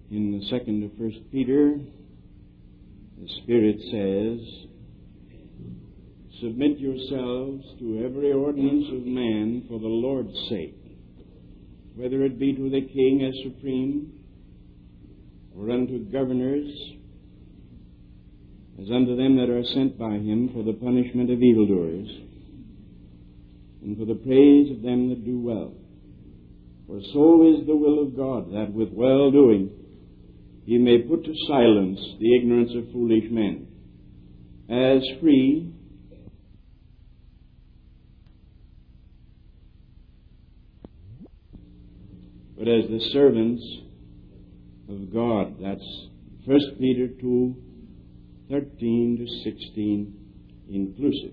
In the second of 1 Peter, the Spirit says, "Submit yourselves to every ordinance of man for the Lord's sake, whether it be to the king as supreme, or unto governors, as unto them that are sent by him for the punishment of evildoers, and for the praise of them that do well. For so is the will of God, that with well-doing he may put to silence the ignorance of foolish men, as free but as the servants of God." That's 1 Peter 2:13 to 16 inclusive.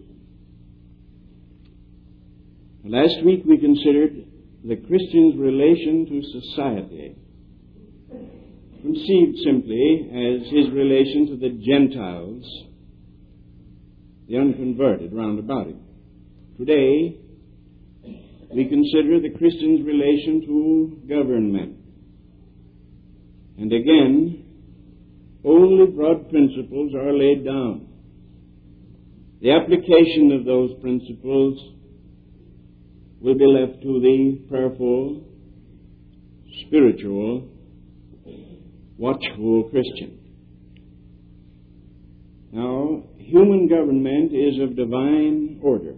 Last week we considered the Christian's relation to society, conceived simply as his relation to the Gentiles, the unconverted round about him. Today, we consider the Christian's relation to government. And again, only broad principles are laid down. The application of those principles will be left to the prayerful, spiritual, watchful Christian. Now, human government is of divine order.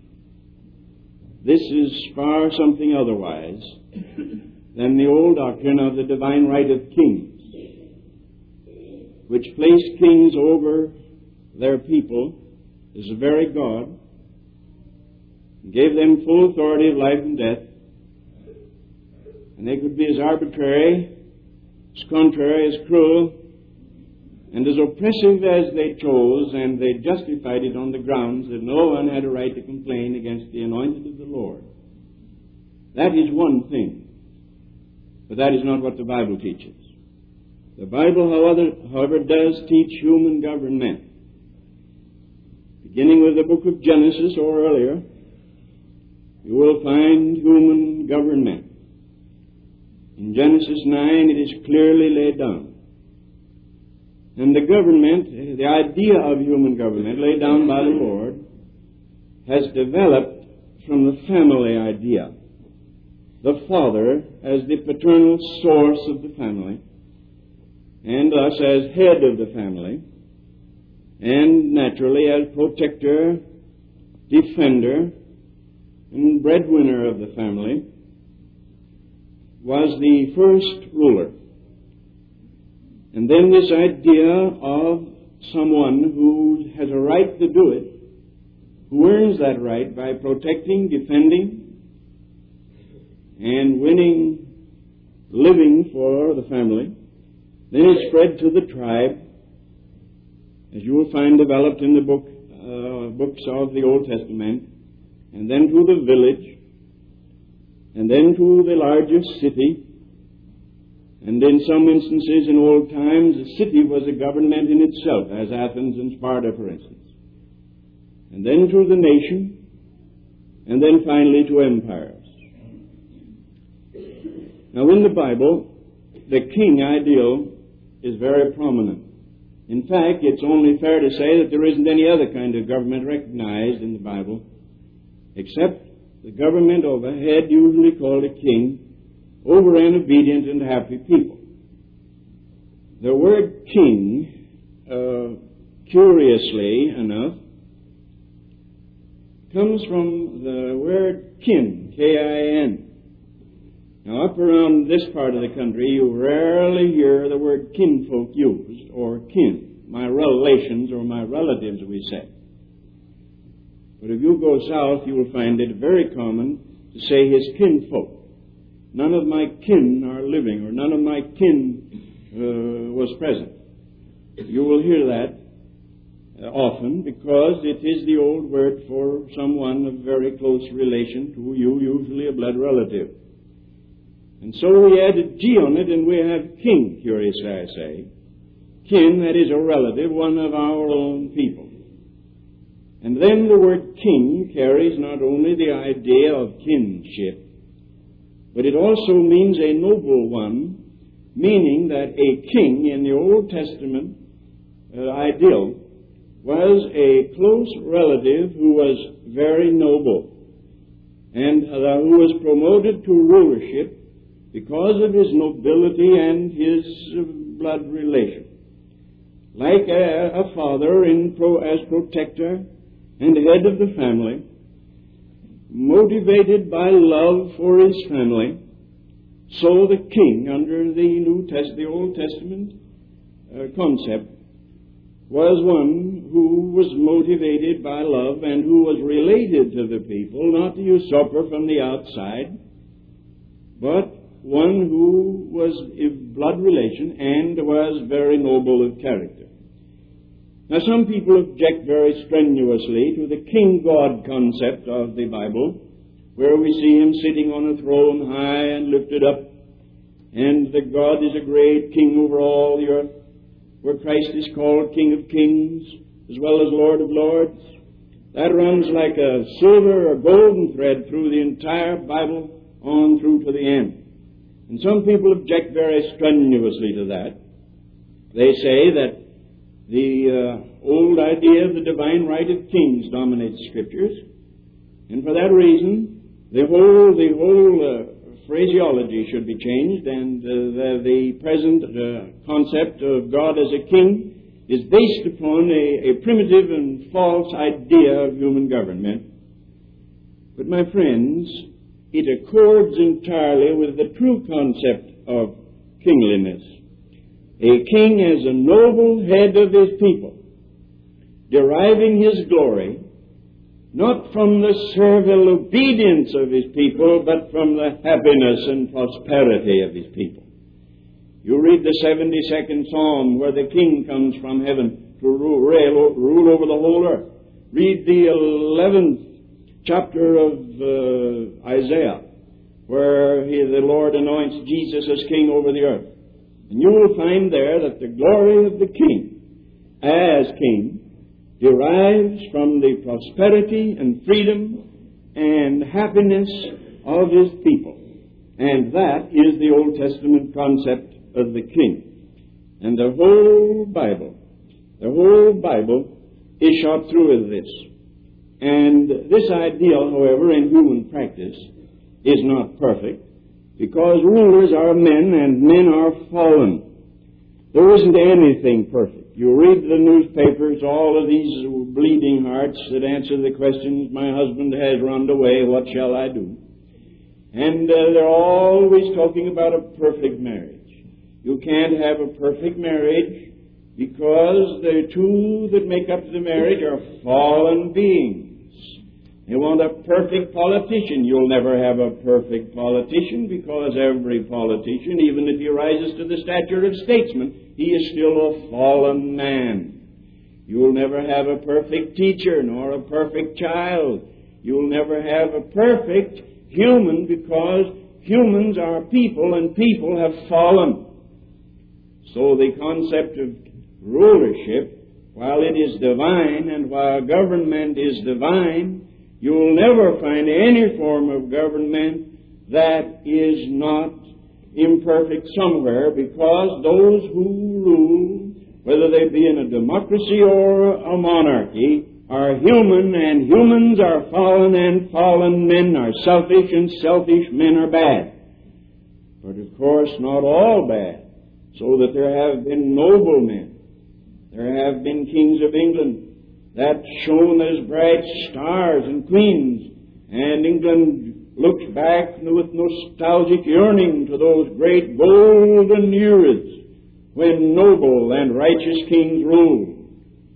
This is far something otherwise than the old doctrine of the divine right of kings, which placed kings over their people as the very God, and gave them full authority of life and death, and they could be as arbitrary, as contrary, as cruel, and as oppressive as they chose, and they justified it on the grounds that no one had a right to complain against the anointed of the Lord. That is one thing, but that is not what the Bible teaches. The Bible, however, does teach human government. Beginning with the book of Genesis or earlier, you will find human government. In Genesis 9, it is clearly laid down. And the government, the idea of human government laid down by the Lord, has developed from the family idea. The father as the paternal source of the family, and thus as head of the family, and naturally as protector, defender, and breadwinner of the family, was the first ruler. And then this idea of someone who has a right to do it, who earns that right by protecting, defending, and winning living for the family, then it spread to the tribe, as you will find developed in the books of the Old Testament, and then to the village, and then to the largest city. And in some instances in old times, a city was a government in itself, as Athens and Sparta, for instance. And then to the nation, and then finally to empires. Now in the Bible, the king ideal is very prominent. In fact, it's only fair to say that there isn't any other kind of government recognized in the Bible, except the government of a head, usually called a king, over an obedient and happy people. The word king, curiously enough, comes from the word kin, K-I-N. Now, up around this part of the country, you rarely hear the word kinfolk used, or kin, my relations or my relatives, we say. But if you go south, you will find it very common to say his kinfolk. None of my kin are living, or none of my kin was present. You will hear that often because it is the old word for someone of very close relation to you, usually a blood relative. And so we add a G on it, and we have king, curiously I say. Kin, that is a relative, one of our own people. And then the word king carries not only the idea of kinship, but it also means a noble one, meaning that a king in the Old Testament ideal was a close relative who was very noble and who was promoted to rulership because of his nobility and his blood relation. Like a father as protector and head of the family, motivated by love for his family, so the king under the Old Testament concept was one who was motivated by love and who was related to the people, not a usurper from the outside, but one who was of blood relation and was very noble of character. Now, some people object very strenuously to the king-god concept of the Bible, where we see him sitting on a throne high and lifted up, and that God is a great king over all the earth, where Christ is called King of Kings as well as Lord of Lords. That runs like a silver or golden thread through the entire Bible on through to the end. And some people object very strenuously to that. They say that the old idea of the divine right of kings dominates Scriptures, and for that reason, the whole phraseology should be changed, and the present concept of God as a king is based upon a primitive and false idea of human government. But my friends, it accords entirely with the true concept of kingliness. A king is a noble head of his people, deriving his glory not from the servile obedience of his people, but from the happiness and prosperity of his people. You read the 72nd Psalm, where the king comes from heaven to rule over the whole earth. Read the 11th chapter of Isaiah, where the Lord anoints Jesus as king over the earth. And you will find there that the glory of the king, as king, derives from the prosperity and freedom and happiness of his people. And that is the Old Testament concept of the king. And the whole Bible is shot through with this. And this ideal, however, in human practice, is not perfect, because rulers are men and men are fallen. There isn't anything perfect. You read the newspapers, all of these bleeding hearts that answer the questions, my husband has run away, what shall I do? And they're always talking about a perfect marriage. You can't have a perfect marriage because the two that make up the marriage are fallen beings. You want a perfect politician. You'll never have a perfect politician, because every politician, even if he rises to the stature of statesman, he is still a fallen man. You'll never have a perfect teacher nor a perfect child. You'll never have a perfect human, because humans are people and people have fallen. So the concept of rulership, while it is divine and while government is divine, you will never find any form of government that is not imperfect somewhere, because those who rule, whether they be in a democracy or a monarchy, are human, and humans are fallen, and fallen men are selfish, and selfish men are bad. But of course, not all bad, so that there have been noble men. There have been kings of England that shone as bright stars and queens, and England looks back with nostalgic yearning to those great golden eras when noble and righteous kings ruled.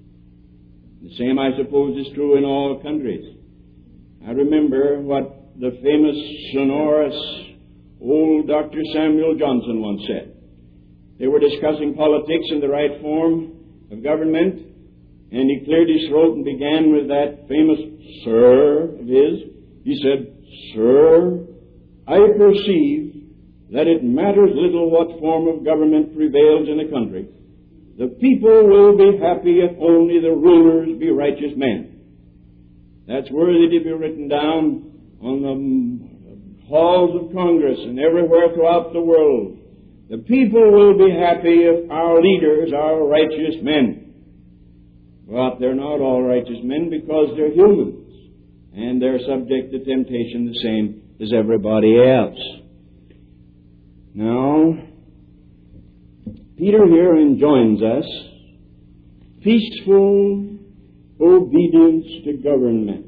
The same, I suppose, is true in all countries. I remember what the famous sonorous old Dr. Samuel Johnson once said. They were discussing politics and the right form of government, and he cleared his throat and began with that famous "sir" of his. He said, "Sir, I perceive that it matters little what form of government prevails in a country. The people will be happy if only the rulers be righteous men." That's worthy to be written down on the halls of Congress and everywhere throughout the world. The people will be happy if our leaders are righteous men. But they're not all righteous men because they're humans, and they're subject to temptation the same as everybody else. Now, Peter here enjoins us peaceful obedience to government.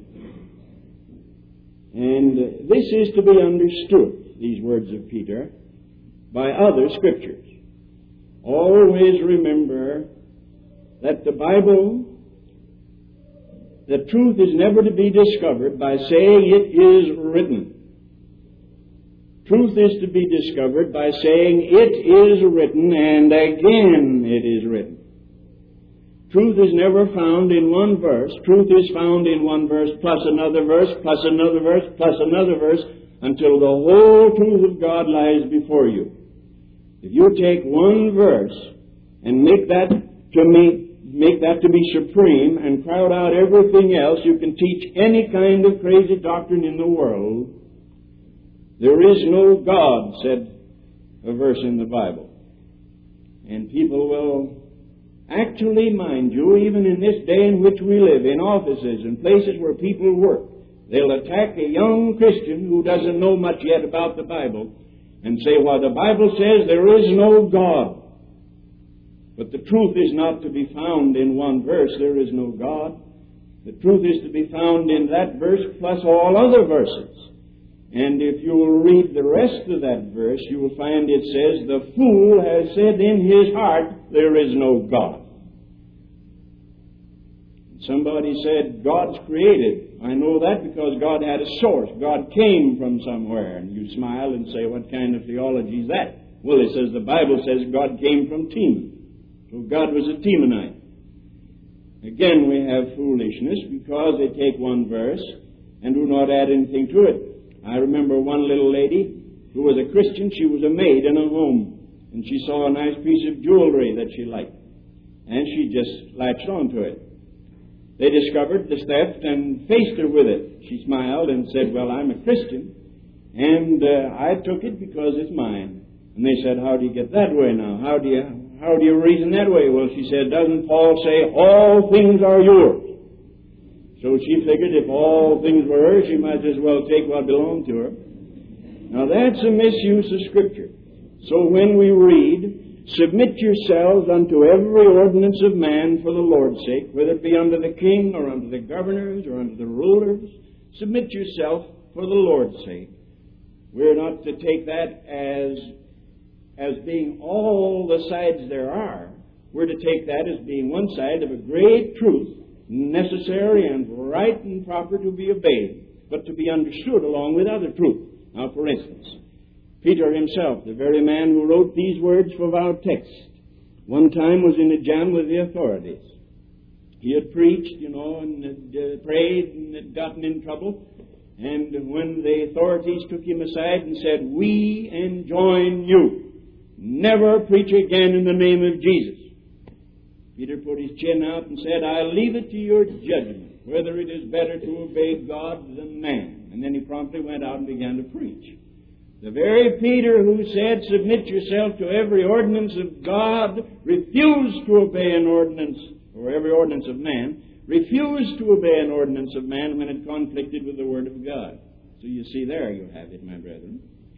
And this is to be understood, these words of Peter, by other scriptures. Always remember that the Bible, the truth is never to be discovered by saying it is written. Truth is to be discovered by saying it is written and again it is written. Truth is never found in one verse. Truth is found in one verse plus another verse plus another verse plus another verse until the whole truth of God lies before you. If you take one verse and make that to be supreme and crowd out everything else, you can teach any kind of crazy doctrine in the world. There is no God, said a verse in the Bible. And people will actually, mind you, even in this day in which we live, in offices and places where people work, they'll attack a young Christian who doesn't know much yet about the Bible and say, well, the Bible says there is no God. But the truth is not to be found in one verse, there is no God. The truth is to be found in that verse plus all other verses. And if you will read the rest of that verse, you will find it says, the fool has said in his heart, there is no God. Somebody said, God's created. I know that because God had a source. God came from somewhere. And you smile and say, what kind of theology is that? Well, it says, the Bible says God came from Teman. So God was a Temanite. Again, we have foolishness because they take one verse and do not add anything to it. I remember one little lady who was a Christian. She was a maid in a home, and she saw a nice piece of jewelry that she liked, and she just latched onto it. They discovered the theft and faced her with it. She smiled and said, well, I'm a Christian, and I took it because it's mine. And they said, how do you get that way now? How do you reason that way? Well, she said, doesn't Paul say all things are yours? So she figured if all things were hers, she might as well take what belonged to her. Now that's a misuse of Scripture. So when we read, submit yourselves unto every ordinance of man for the Lord's sake, whether it be under the king or under the governors or under the rulers, submit yourself for the Lord's sake. We're not to take that as being all the sides there are. We're to take that as being one side of a great truth, necessary and right and proper to be obeyed, but to be understood along with other truth. Now, for instance, Peter himself, the very man who wrote these words for our text, one time was in a jam with the authorities. He had preached, and had prayed and had gotten in trouble. And when the authorities took him aside and said, we enjoin you, never preach again in the name of Jesus, Peter put his chin out and said, I leave it to your judgment, whether it is better to obey God than man. And then he promptly went out and began to preach. The very Peter who said, submit yourself to every ordinance of God, refused to obey an ordinance, or every ordinance of man, refused to obey an ordinance of man when it conflicted with the Word of God. So you see, there you have it, my brethren.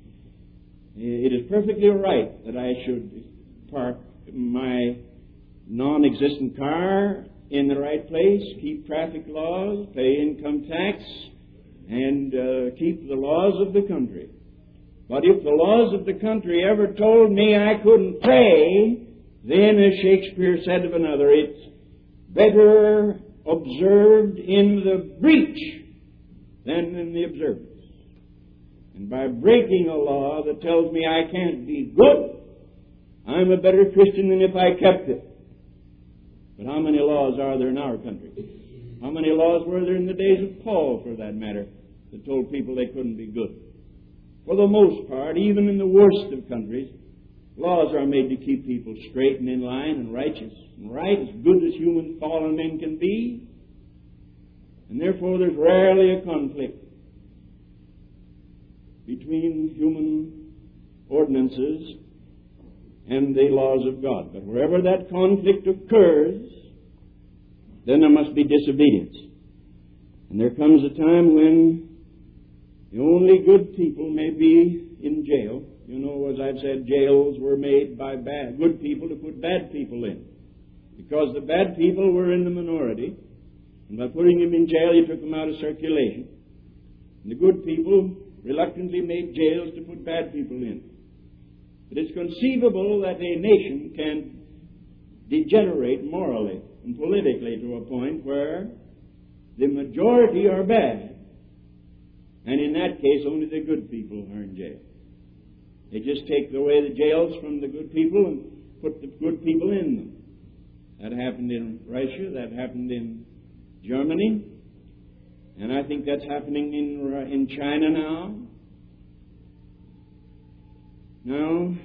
It is perfectly right that I should park my non-existent car in the right place, keep traffic laws, pay income tax, and keep the laws of the country. But if the laws of the country ever told me I couldn't pray, then, as Shakespeare said of another, it's better observed in the breach than in the observance. And by breaking a law that tells me I can't be good, I'm a better Christian than if I kept it. But how many laws are there in our country? How many laws were there in the days of Paul, for that matter, that told people they couldn't be good? For the most part, even in the worst of countries, laws are made to keep people straight and in line and righteous and right, as good as human fallen men can be. And therefore there's rarely a conflict between human ordinances and the laws of God. But wherever that conflict occurs, then there must be disobedience. And there comes a time when the only good people may be in jail. You know, as I've said, jails were made by good people to put bad people in. Because the bad people were in the minority, and by putting them in jail, you took them out of circulation. And the good people reluctantly made jails to put bad people in. But it's conceivable that a nation can degenerate morally and politically to a point where the majority are bad, and in that case only the good people are in jail. They just take away the jails from the good people and put the good people in them. That happened in Russia, that happened in Germany, and I think that's happening in China now. Now,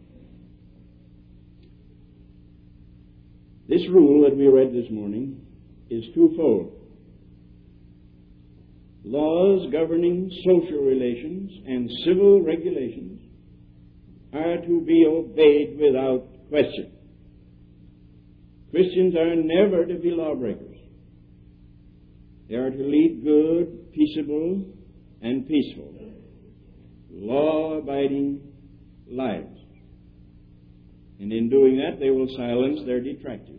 this rule that we read this morning is twofold. Laws governing social relations and civil regulations are to be obeyed without question. Christians are never to be lawbreakers. They are to lead good, peaceable, and peaceful, law-abiding lives. And in doing that, they will silence their detractors.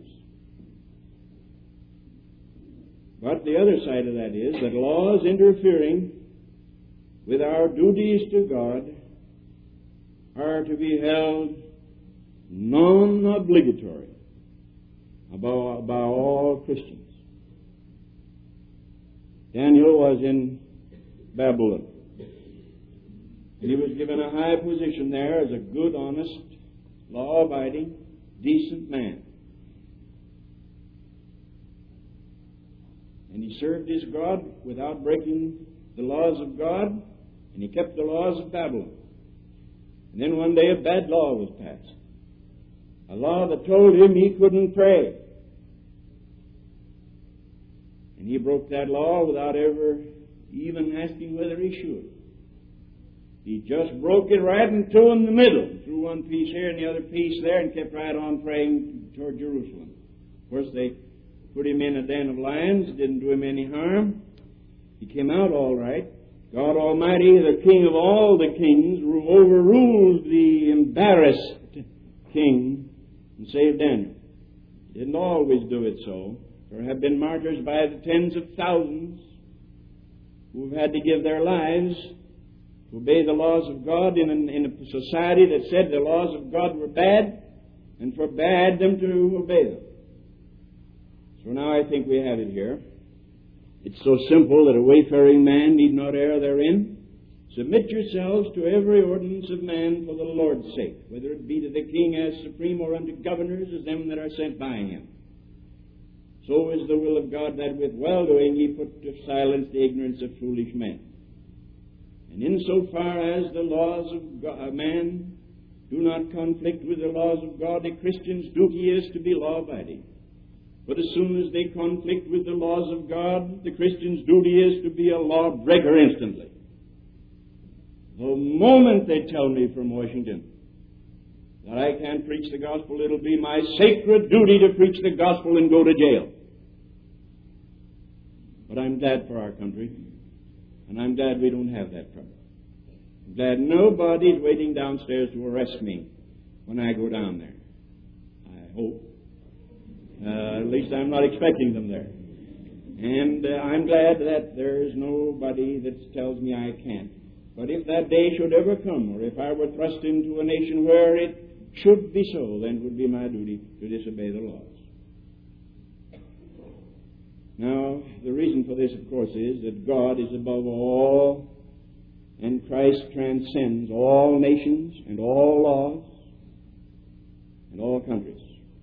But the other side of that is that laws interfering with our duties to God are to be held non-obligatory by all Christians. Daniel was in Babylon, and he was given a high position there as a good, honest, law-abiding, decent man. And he served his God without breaking the laws of God, and he kept the laws of Babylon. And then one day a bad law was passed. A law that told him he couldn't pray. And he broke that law without ever even asking whether he should. He just broke it right in two in the middle. Threw one piece here and the other piece there and kept right on praying toward Jerusalem. Of course, they put him in a den of lions. Didn't do him any harm. He came out all right. God Almighty, the King of all the kings, overruled the embarrassed king and saved Daniel. He didn't always do it so. There have been martyrs by the tens of thousands who have had to give their lives to obey the laws of God in a society that said the laws of God were bad and forbade them to obey them. So now I think we have it here. It's so simple that a wayfaring man need not err therein. Submit yourselves to every ordinance of man for the Lord's sake, whether it be to the king as supreme or unto governors as them that are sent by him. So is the will of God that with well-doing he put to silence the ignorance of foolish men. And insofar as the laws of God, man do not conflict with the laws of God, a Christian's duty is to be law-abiding. But as soon as they conflict with the laws of God, the Christian's duty is to be a lawbreaker instantly. The moment they tell me from Washington that I can't preach the gospel, it'll be my sacred duty to preach the gospel and go to jail. But I'm glad for our country, and I'm glad we don't have that trouble. I'm glad nobody's waiting downstairs to arrest me when I go down there. I hope. At least I'm not expecting them there. And I'm glad that there's nobody that tells me I can't. But if that day should ever come, or if I were thrust into a nation where it should be so, then it would be my duty to disobey the laws. Now, the reason for this, of course, is that God is above all, and Christ transcends all nations and all laws and all countries.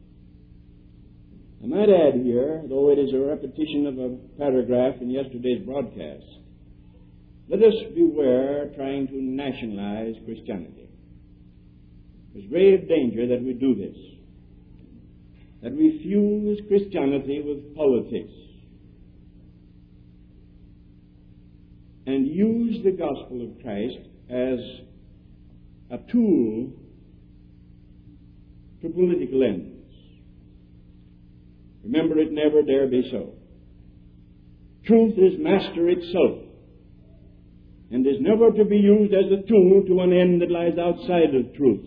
I might add here, though it is a repetition of a paragraph in yesterday's broadcast, let us beware trying to nationalize Christianity. There's grave danger that we do this, that we fuse Christianity with politics and use the gospel of Christ as a tool to political ends. Remember, it never dare be so. Truth is master itself, and is never to be used as a tool to an end that lies outside of truth.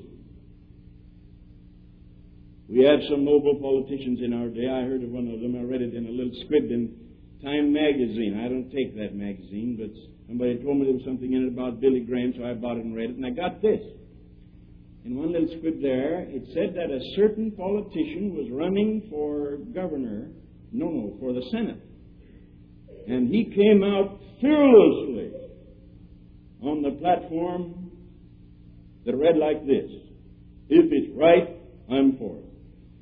We have some noble politicians in our day. I heard of one of them. I read it in a little squib in Time magazine. I don't take that magazine, but somebody told me there was something in it about Billy Graham, so I bought it and read it, and I got this. In one little squib there, it said that a certain politician was running for governor, for the Senate. And he came out fearlessly on the platform that read like this: "If it's right, I'm for it."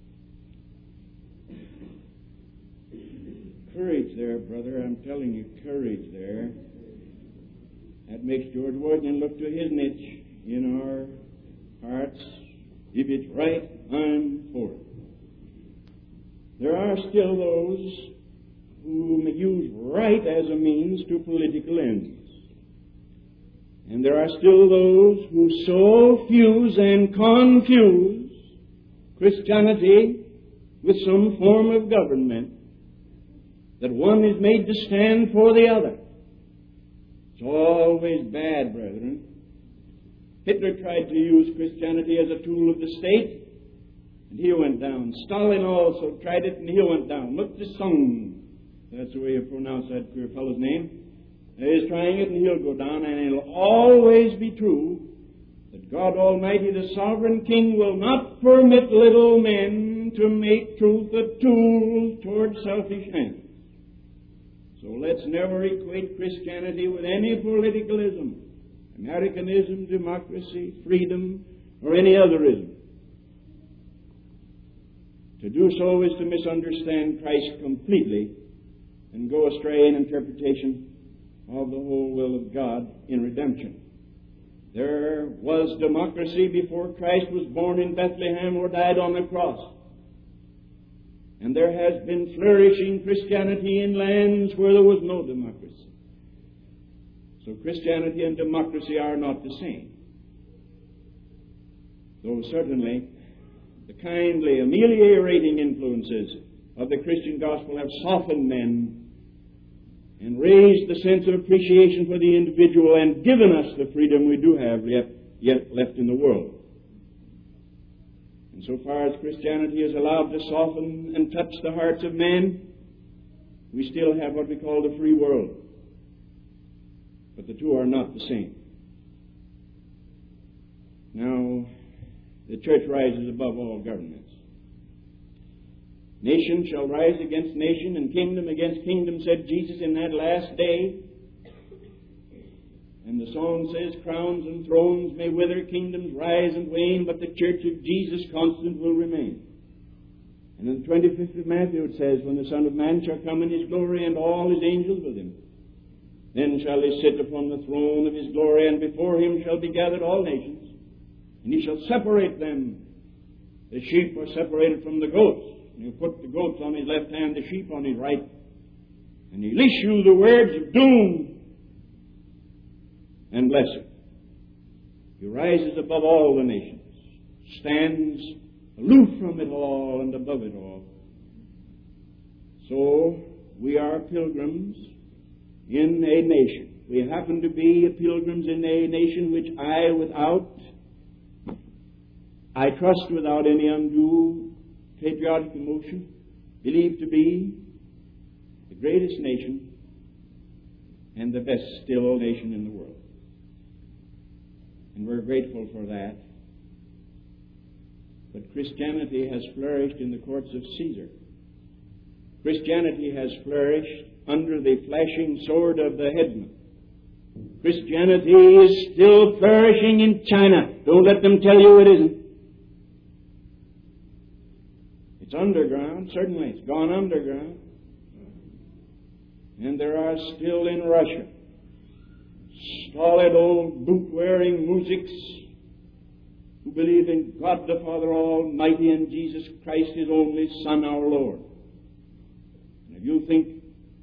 Courage there, brother. I'm telling you, courage there. That makes George Washington look to his niche in our hearts. If it's right, I'm for it. There are still those who may use right as a means to political ends. And there are still those who so fuse and confuse Christianity with some form of government that one is made to stand for the other. It's always bad, brethren. Hitler tried to use Christianity as a tool of the state, and he went down. Stalin also tried it, and he went down. Mao Zedong, that's the way you pronounce that queer fellow's name, is trying it, and he'll go down, and it'll always be true that God Almighty, the sovereign King, will not permit little men to make truth a tool toward selfish ends. So let's never equate Christianity with any politicalism, Americanism, democracy, freedom, or any other ism. To do so is to misunderstand Christ completely and go astray in interpretation of the whole will of God in redemption. There was democracy before Christ was born in Bethlehem or died on the cross. And there has been flourishing Christianity in lands where there was no democracy. So Christianity and democracy are not the same. Though certainly the kindly, ameliorating influences of the Christian gospel have softened men and raised the sense of appreciation for the individual and given us the freedom we do have yet left in the world. And so far as Christianity is allowed to soften and touch the hearts of men, we still have what we call the free world. But the two are not the same. Now, the church rises above all governments. Nation shall rise against nation and kingdom against kingdom, said Jesus, in that last day. And the song says, crowns and thrones may wither, kingdoms rise and wane, but the church of Jesus constant will remain. And in the 25th of Matthew it says, when the Son of Man shall come in his glory and all his angels with him, then shall he sit upon the throne of his glory, and before him shall be gathered all nations, and he shall separate them. The sheep are separated from the goats. And he'll put the goats on his left hand, the sheep on his right. And he'll issue the words of doom and blessing. He rises above all the nations, stands aloof from it all and above it all. So we are pilgrims in a nation. We happen to be pilgrims in a nation which I trust without any undue patriotic emotion, believe to be the greatest nation and the best still nation in the world. And we're grateful for that. But Christianity has flourished in the courts of Caesar. Christianity has flourished under the flashing sword of the headman. Christianity is still flourishing in China. Don't let them tell you it isn't. It's underground, certainly. It's gone underground. And there are still in Russia stolid old boot-wearing moujiks who believe in God the Father Almighty and Jesus Christ, His only Son, our Lord. And if you think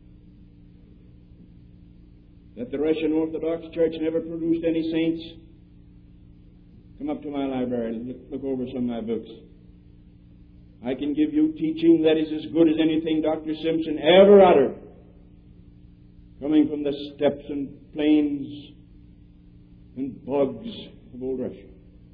that the Russian Orthodox Church never produced any saints, come up to my library and look over some of my books. I can give you teaching that is as good as anything Dr. Simpson ever uttered, coming from the steppes and plains and bogs of old Russia.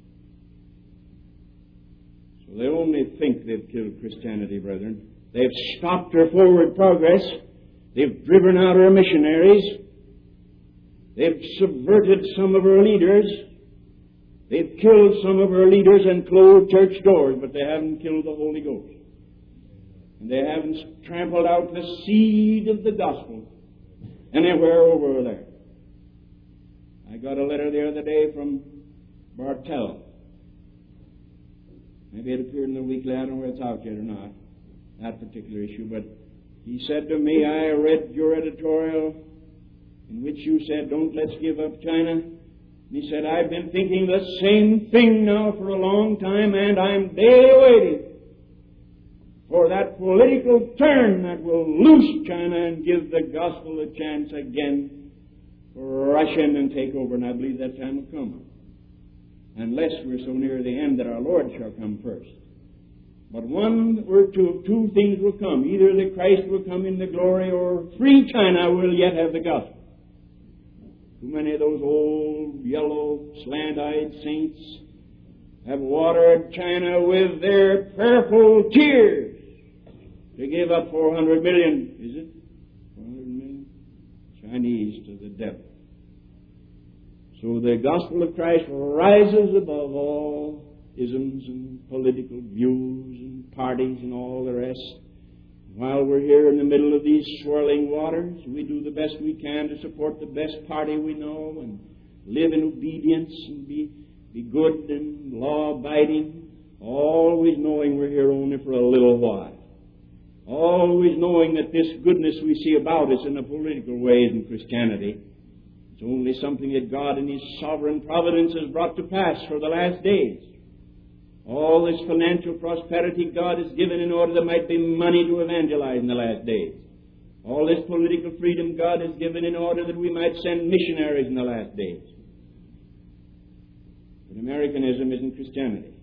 So they only think they've killed Christianity, brethren. They've stopped her forward progress. They've driven out her missionaries. They've subverted some of her leaders. They've killed some of her leaders and closed church doors, but they haven't killed the Holy Ghost. And they haven't trampled out the seed of the gospel anywhere over there. I got a letter the other day from Bartell. Maybe it appeared in the weekly. I don't know whether it's out yet or not, that particular issue. But he said to me, I read your editorial in which you said, don't let's give up China. And he said, I've been thinking the same thing now for a long time, and I'm daily waiting for that political turn that will loose China and give the gospel a chance again for rush in and take over. And I believe that time will come. Unless we're so near the end that our Lord shall come first. But one or two things will come. Either the Christ will come in the glory, or free China will yet have the gospel. Too many of those old, yellow, slant-eyed saints have watered China with their prayerful tears to give up 400 million, is it? 400 million? Chinese to the devil. So the gospel of Christ rises above all isms and political views and parties and all the rest. While we're here in the middle of these swirling waters, we do the best we can to support the best party we know and live in obedience and be good and law-abiding, always knowing we're here only for a little while. Always knowing that this goodness we see about us in a political way isn't Christianity. It's only something that God in His sovereign providence has brought to pass for the last days. All this financial prosperity God has given in order there might be money to evangelize in the last days. All this political freedom God has given in order that we might send missionaries in the last days. But Americanism isn't Christianity.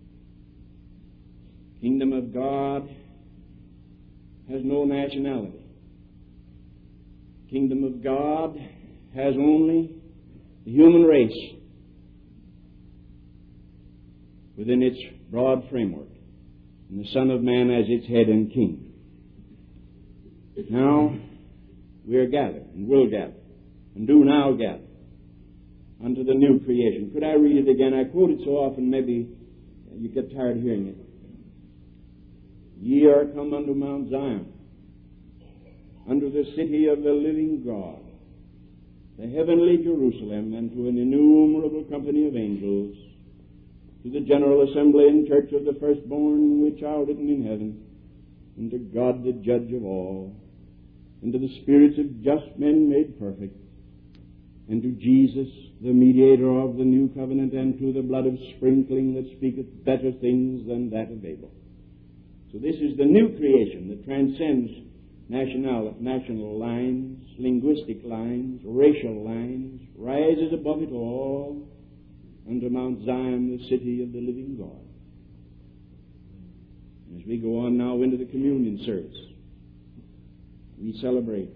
Kingdom of God has no nationality. Kingdom of God has only the human race within its broad framework, and the Son of Man as its head and king. Now, we are gathered, and will gather, and do now gather, unto the new creation. Could I read it again? I quote it so often, maybe you get tired of hearing it. Ye are come unto Mount Zion, unto the city of the living God, the heavenly Jerusalem, and to an innumerable company of angels, to the general assembly and church of the firstborn which are written in heaven, and to God the judge of all, and to the spirits of just men made perfect, and to Jesus the mediator of the new covenant, and to the blood of sprinkling that speaketh better things than that of Abel. So this is the new creation that transcends national lines, linguistic lines, racial lines, rises above it all unto Mount Zion, the city of the living God. And as we go on now into the communion service, we celebrate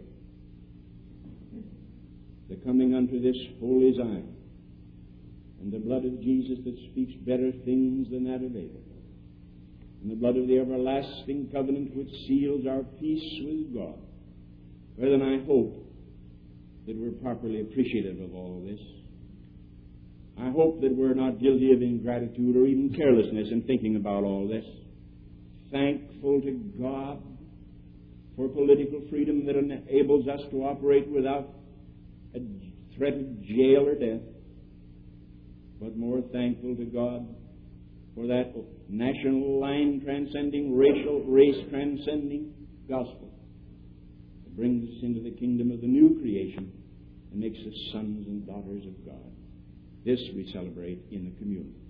the coming unto this holy Zion, and the blood of Jesus that speaks better things than that of Abel, and the blood of the everlasting covenant which seals our peace with God. Brethren, I hope that we're properly appreciative of all this. I hope that we're not guilty of ingratitude or even carelessness in thinking about all this. Thankful to God for political freedom that enables us to operate without a threat of jail or death, but more thankful to God for that national line transcending, race transcending gospel that brings us into the kingdom of the new creation and makes us sons and daughters of God. This we celebrate in the communion.